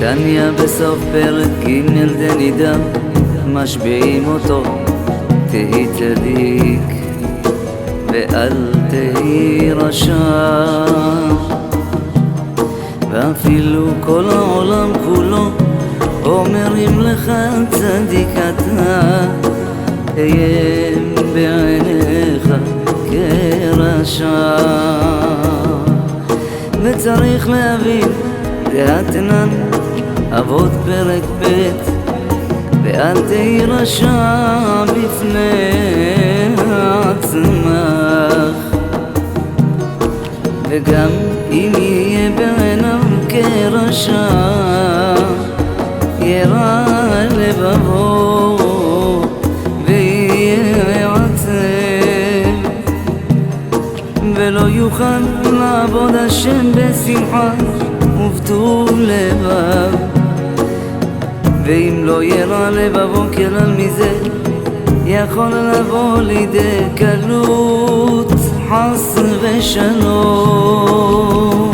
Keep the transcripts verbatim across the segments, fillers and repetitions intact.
תניא בסוף פרק ג' דנידע, משביעים אותו, תהי צדיק ואל תהי רשע. ואפילו כל העולם כולו אומרים לך צדיק אתה, תהיה בעיניך כרשע. וצריך להבין דאתנן אבות פרק ב', ואל תהי רשע בפני עצמך. וגם אם יהיה בעיניו כרשע, ירע לבבו ויהיה עצב, ולא יוכל לעבוד השם בשמחה ובטוב לבב. ואם לא ירע לבבו כלל מזה, יכול לבוא לידי קלות חס ושלום.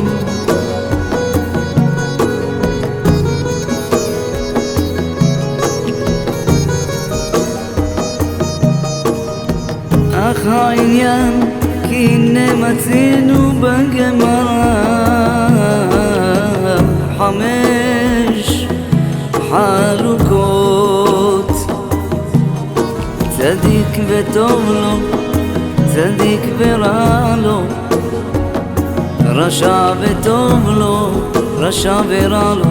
אך העניין כי הנה מצינו בגמרא חמש חלוקות, צדיק וטוב לו, צדיק ורע לו, רשע וטוב לו, רשע ורע לו,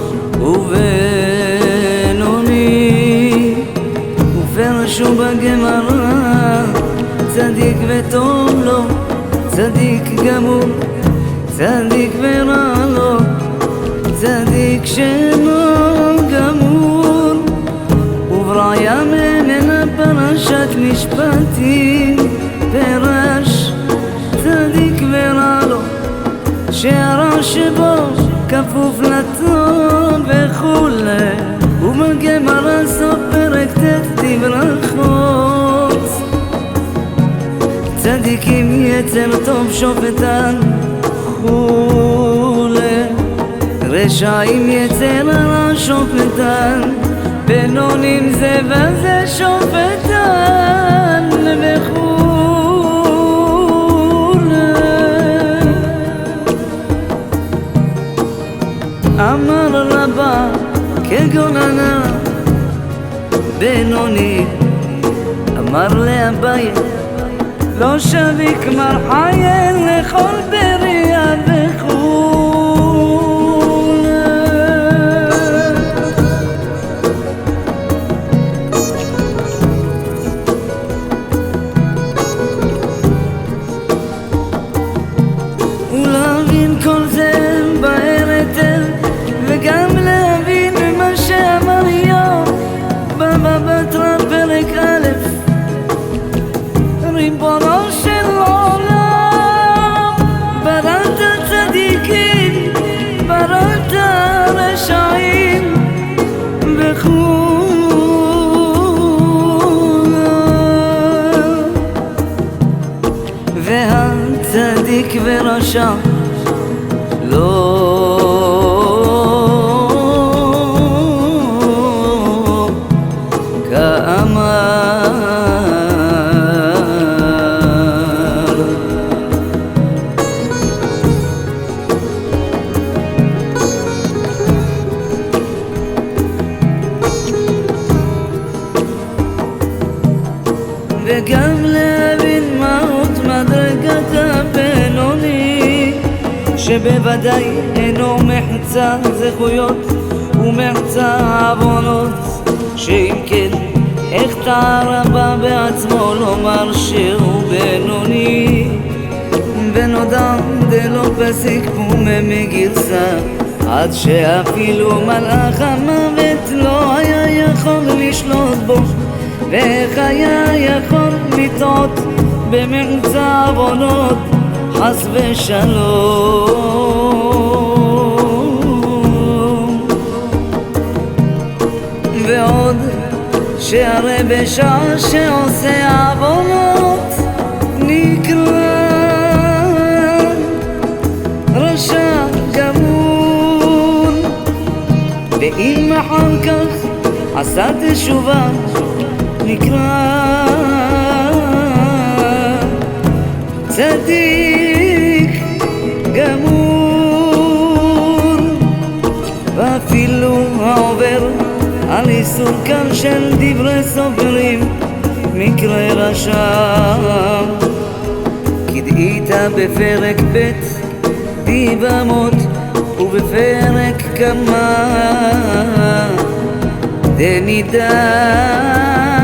ובינוני. ופרשו בגמרא צדיק וטוב לו, צדיק גמור, צדיק ורע לו, צדיק שאינו גמור. וברעיה ממנה פרשת משפטים, פרש צדיק ורע לו, שהרע שבו כפוף לטוב וכולי. ובגמרא סוף פרק ט' תברכות, צדיקים יצר טוב שופטן כולי, רשעים יצר רע שופטן, בינונים זה וזה שופטן וכולי. אמר רבא כגוננה בינוני, אמר לאביי לא שביק מר חייל לכל בריאה וכולי. ולהבין כל זה בהר היטב, וגם להבין מה שאמר איוב בבא בתרא פרק א', ריבונו של עולם, בראת צדיקים, בראת רשעים וכולי. והצדיק ורשע לא וגם להבין מהות מדרגת הבינוני, שבוודאי אינו מחצה זכויות ומחצה עוונות. שאם כן, איך טעה רבא בעצמו לומר שהוא בינוני? ונודע דלא פסיק פומי מגרסה, עד שאפילו מלאך המוות לא היה יכול לשלוט בו. ואיך היה יכול לטעות במחצה עוונות חס ושלום? ועוד שהרי בשעה שעושה עוונות נקרא רשע גמור, כך עשה תשובה, נקרא צדיק גמור. ואפילו העובר על איסור קל של דברי סופרים, מקרה רשע. כדאית בפרק ב' דיבמות ובפרק כמה דנידה.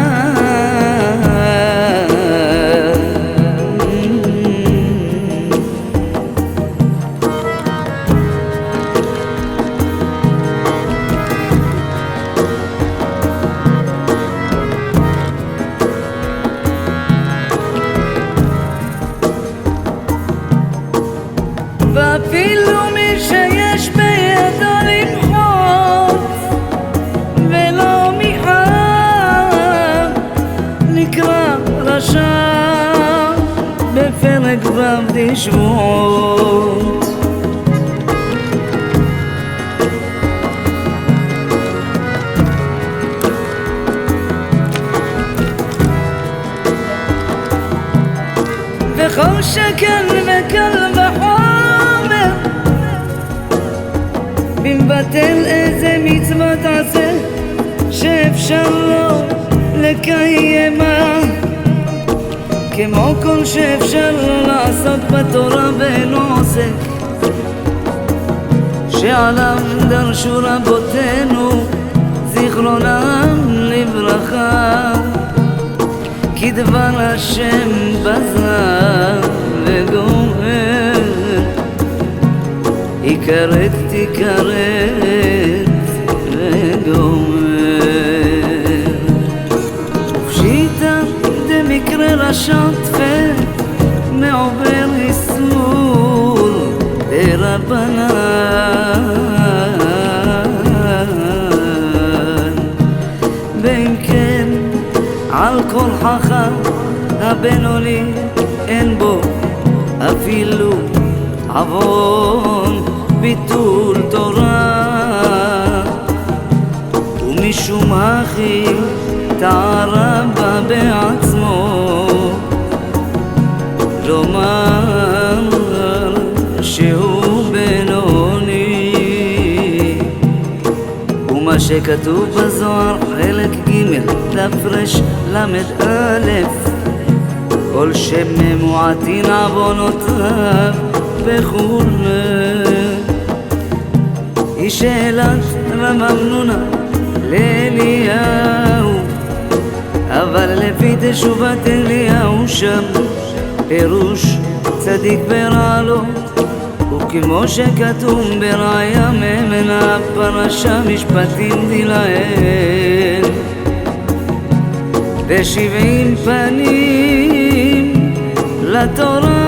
ואפילו מי שיש בידו למחות ולא מיחר, נקרא רשע בפרק ו' דשבועות. וכל שכן וקל וחומר, במבטל איזה מצווה תעשה שאפשר לו לקיימה, כמו כל שאפשר לו לעשות בתורה ואינו עוסק, שעליו דרשו רבותינו זיכרונם לברכה, כי דבר השם בזר וגומר, יכרת תכרת וגומר. ופשיטא דמקרה רשע תפל מעובר איסור דרבנן, ואם כן על כל חכם הבינוני אין בו אפילו עוון ביטול תורה, ומשום הכי טהרה בה בעצמו, לומר שהוא בינוני. ומה שכתוב בזוהר חלק ג' דף רש למד א', כל שממועטין עוונותיו בחול, היא שאלת רב אמנונה לאליהו, אבל לפי תשובת אליהו שם פירוש צדיק ברעלו, וכמו שכתוב בראיה ממנה פרשה משפטים דילאל, ושבעים פנים לתורה.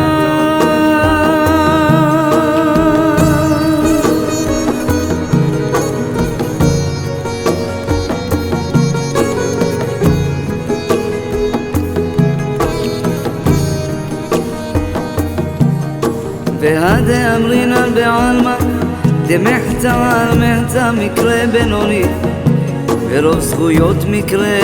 והדה אמרינן בעלמא דמחצה על מחצה מקרה בינוני, ורוב זכויות מקרה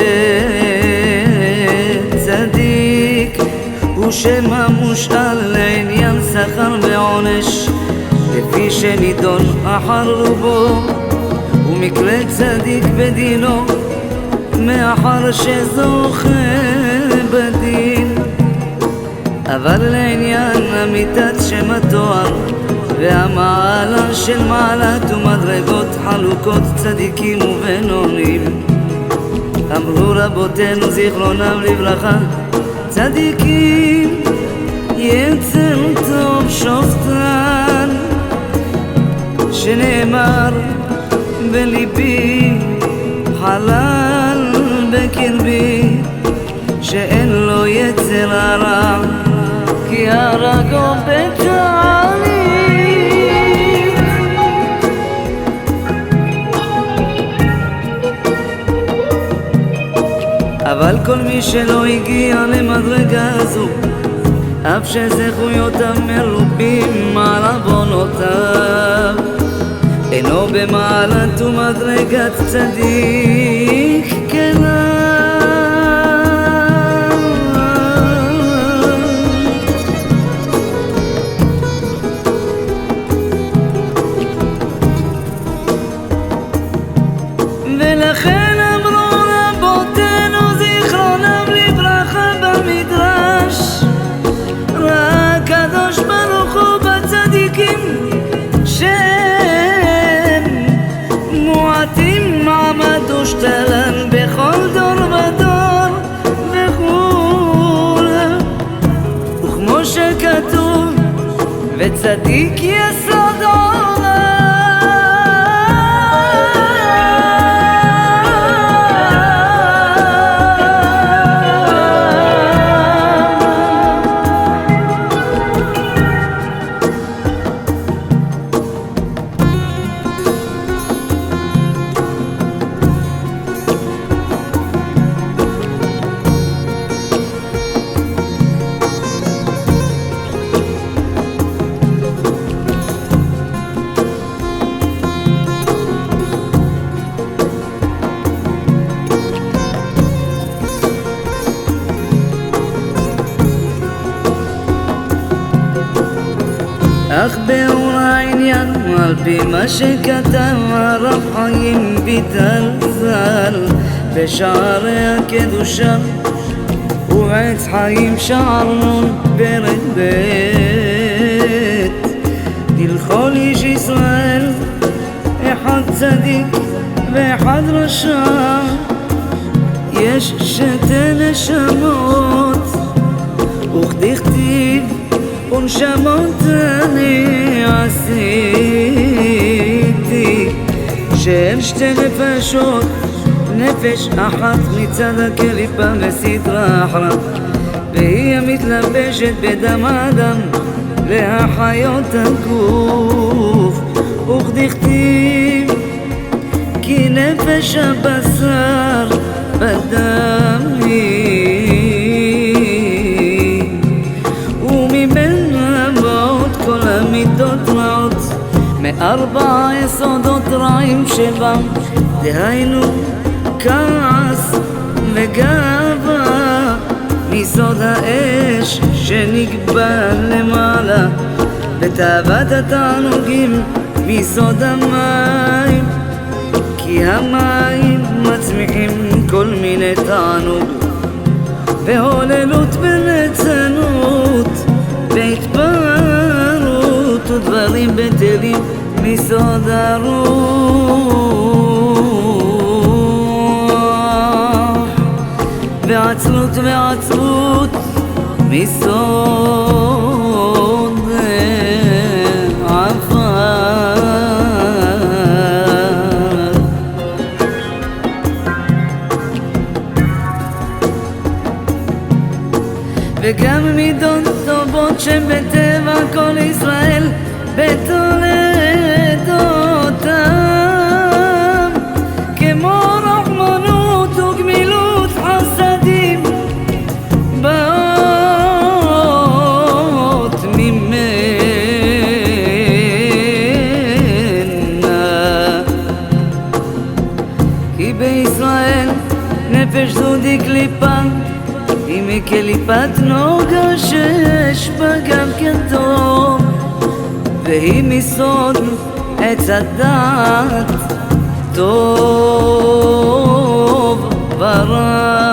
צדיק הוא שם המושאל לעניין שכר ועונש, לפי שנידון אחר רובו, ומקרה צדיק בדינו מאחר שזוכה בדין. אבל לעניין אמיתת שם התואר והמעלה של מעלת ומדרגות חלוקות צדיקים ובינונים, אמרו רבותינו זיכרונם לברכה, צדיקים יצר טוב שופטן, שנאמר בליבי חלל בקרבי, שאין לו יצר הרע כי הרגו בתענית. אבל כל מי שלא הגיע למדרגה הזו, אף שזכויותיו מרובים על עוונותיו, אינו במעלת ומדרגת צדיק כלל. ולכן אמרו רבותינו זיכרונם לברכה במדרש, ראה הקדוש ברוך הוא בצדיקים שהם מועטים מעמד ושתלם בכל דור ודור וכו', וכמו שכתוב וצדיק יסוד עולם. אך באור העניין על פי מה שכתב הרב חיים ויטל ז"ל בשערי הקדושה ובעץ חיים שער נון פרק ב', לכל איש ישראל אחד צדיק ואחד רשע, יש שתי נשמות וכדכתיב ונשמות אני עשיתי, שאין שתי נפשות, נפש אחת מצד הקליפה וסדרה אחת, והיא המתלבשת בדם האדם להחיות הגוף, וכדכתיב כי נפש הבשר בדם היא, וממנה באות כל המידות רעות, מארבע יסודות רעים שבם, דהיינו כעס וגאווה, מיסוד האש שנקבע למעלה, ותאוות התענוגים מיסוד המים, כי המים מצמיחים כל מיני תענוג, והוללות בליצנות והתפארות ודברים בטלים מיסוד הרוח, ועצלות ועצבות מיסוד עפר, וגם מידות טובות שבטבע כל ישראל בתולדותם, כמו רחמנות וגמילות חסדים באות ממנה, כי בישראל נפש זו דקליפה, היא מקליפת נוגה שיש בה גם כן טוב, והיא מסוד עץ הדעת טוב ורע.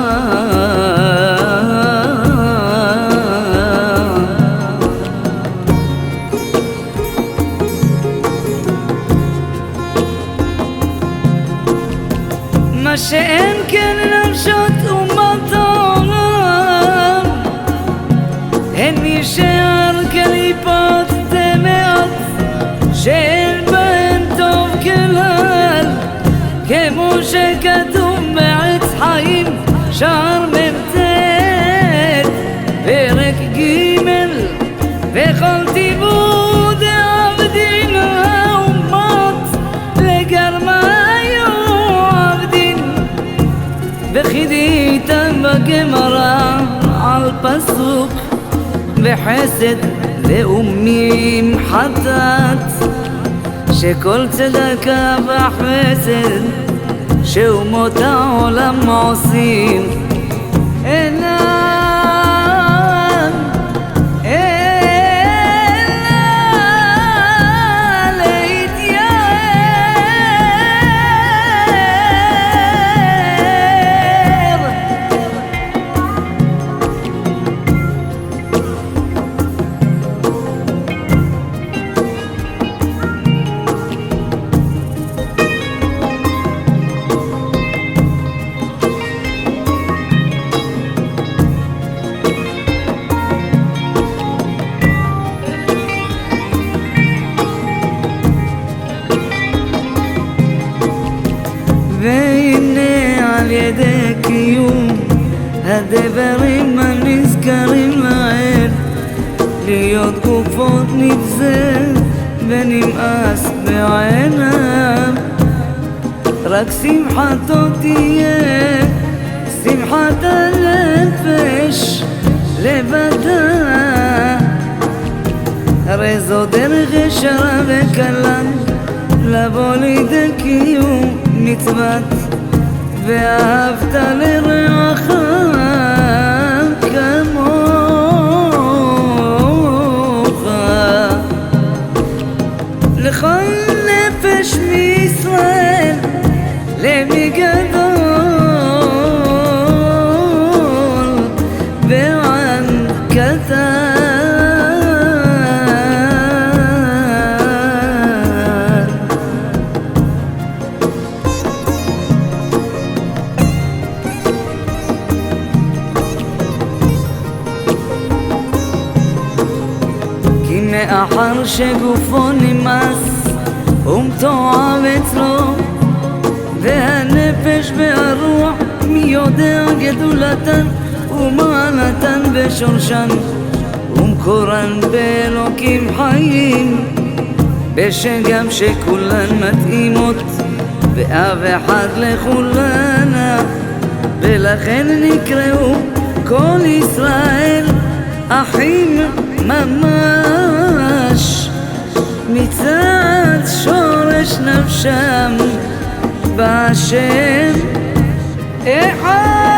מה שאין כן נפשות אומות העולם, הן משאר קליפות טמאות שאין בהן טוב כלל, כמו שכתוב בעץ חיים שער מ"ט פרק ג', וכל טיבו דעבדין האומות לגרמה וחידיתם בגמרא על פסוק, וחסד לאומים חטאת שכל צדקה וחסד שאומות העולם עושים אינם אלא להתייער. והנה על ידי קיום הדברים הנזכרים לעיל, להיות גופות נבזה ונמאס בעינם. רק שמחתו תהיה שמחת הנפש לבדה, הרי זו דרך ישרה וקלה לבוא לידי קיום מצוות ואהבת לרעך כמוך. לכל נפש מישראל למי גדול וען קטן. מאחר שגופו נמאס ומתועב אצלו, והנפש והרוח מי יודע גדולתן ומעלתן ושורשן ומקורן באלוקים חיים, בשגם שכולן מתאימות ואב אחד לכולנה, ולכן נקראו כל ישראל אחים ממש, מצד שורש נפשם בהשם אחד.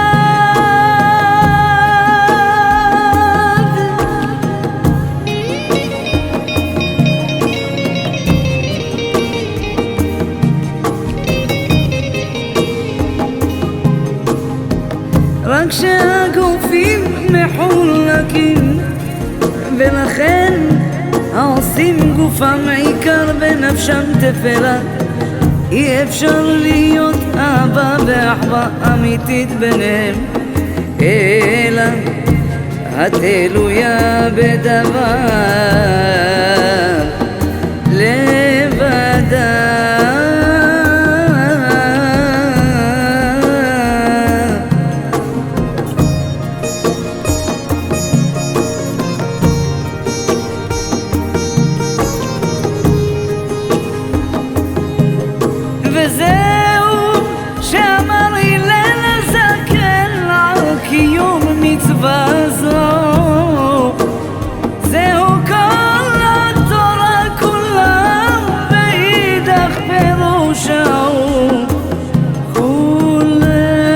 רק שהגופים מחולקים, ולכן העושים גופם עיקר ונפשם תפלה, אי אפשר להיות אהבה ואחווה אמיתית ביניהם, אלא התלויה בדבר לבדה. וזהו שאמר הלל הזקן על קיום מצווה זו, זהו כל התורה כולה, ואידך פירושה הוא כולה.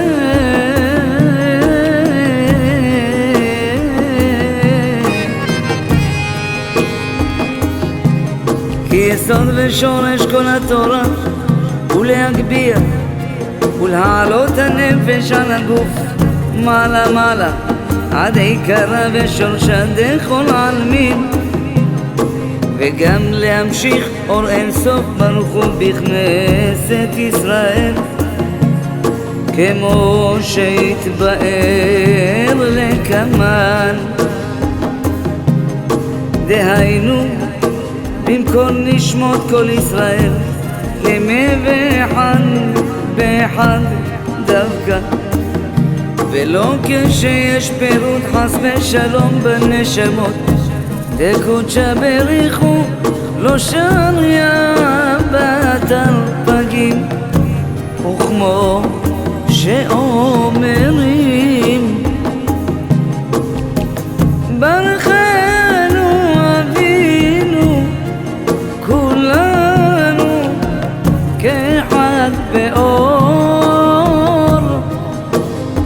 כי יסוד ושורש כל התורה ולהגביר ולהעלות הנפש על הגוף מעלה מעלה עד עיקרה ושורשה דכל עלמין, וגם להמשיך אור אין סוף ברוך הוא בכנסת ישראל, כמו שהתבאר לקמן. דהיינו במקום נשמות כל ישראל ימי ואחד באחד דווקא, ולא כשיש פירוט חס ושלום בנשמות, דקודשא בריחו לא שריה באתר פגים, וכמו שאומרים ברכנו אבינו כולם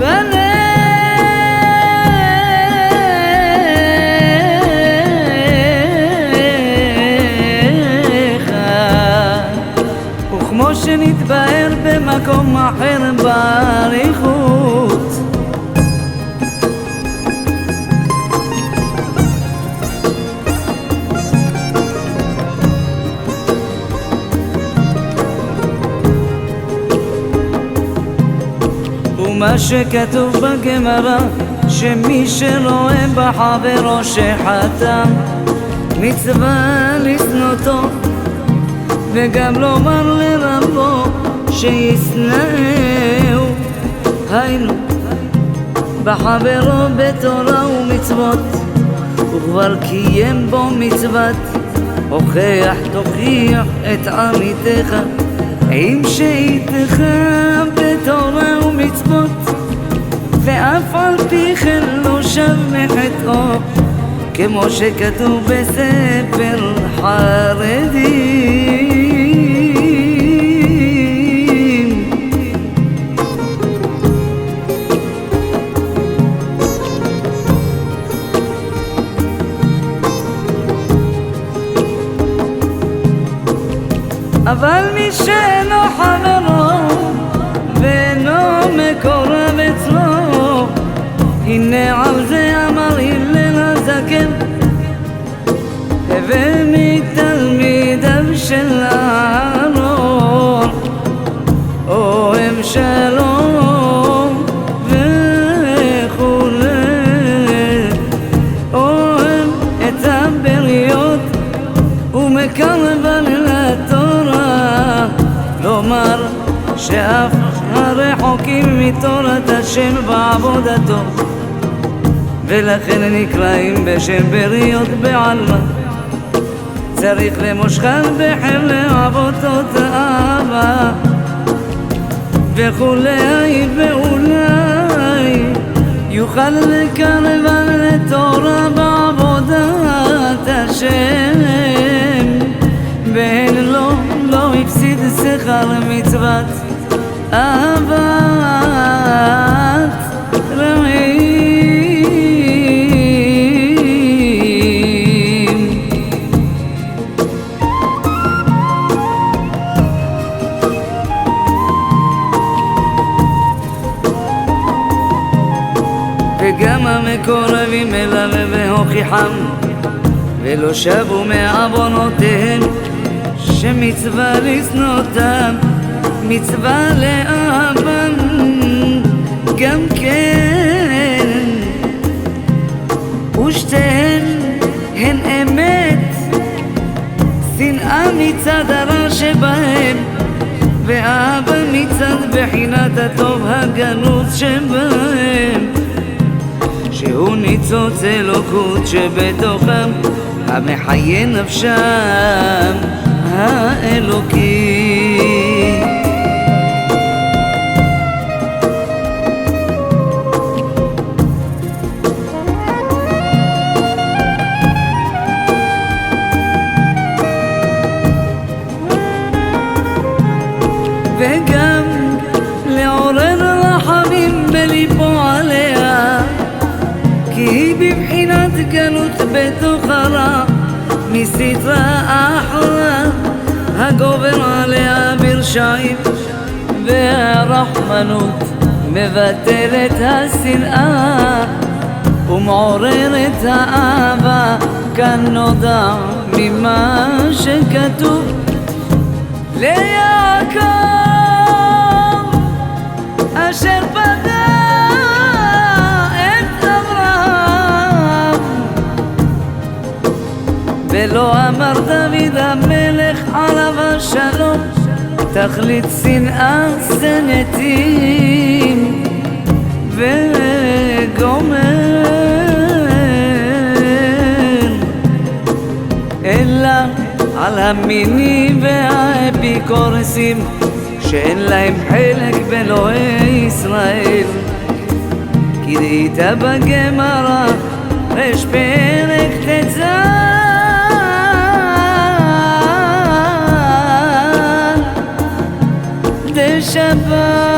וכמו שנתבהר במקום אחר באריכות, ומה שכתוב בגמרא, שמי שרואה בחברו שחטא, מצווה לשנותו, וגם לומר לרבו שישנאהו. היינו בחברו בתורה ומצוות, וכבר קיים בו מצוות, הוכח תוכיח את עמיתך עם שאיתך בתורה ומצוות, ואף על פי כן לא שב מחטאו, כמו שכתוב בספר חרדים. אבל מי שאינו חברו ואינו מקורב אצלו, הנה על זה אמר הלל הזקן, הווה מתלמידיו של אהרון, אוהב שלום וכולי, אוהב את הבריות ומקרבן לתורה, לומר שאף הרחוקים מתורת השם ועבודתו, ולכן נקראים בשם בריות בעלמא. צריך למושכן בחר לעבודות אהבה וכולי, ואולי יוכל לקרבן לתורה בעבודת השם, ואין לו לא הפסיד שכר מצוות אהבת רעים. וגם המקורבים אליו והוכיחם, ולא שבו מעוונותיהם, שמצווה לשנותם, מצווה לאהבם גם כן, ושתיהן הן אמת, שנאה מצד הרע שבהם, ואהבה מצד בחינת הטוב הגנוז שבהם, שהוא ניצוץ אלוקות שבתוכם, המחיה נפשם האלוקי. וגם לעורר רחמים בליבו עליה, כי היא בבחינת גלות בתוך הרע, מסתרה אחלה הגובר עליה ברשעים, והרחמנות מבטלת השנאה ומעוררת האהבה, כאן נודע ממה שכתוב ליעקב אשר פדה את אברהם, ולא אמר דוד המלך עליו השלום, תכלית שנאה שנאתים וגומר, אלא על המינים והאפיקורסים שאין להם חלק באלוהי ישראל. כי דהייתה בגמרא רש פרק ט"ז, דשבת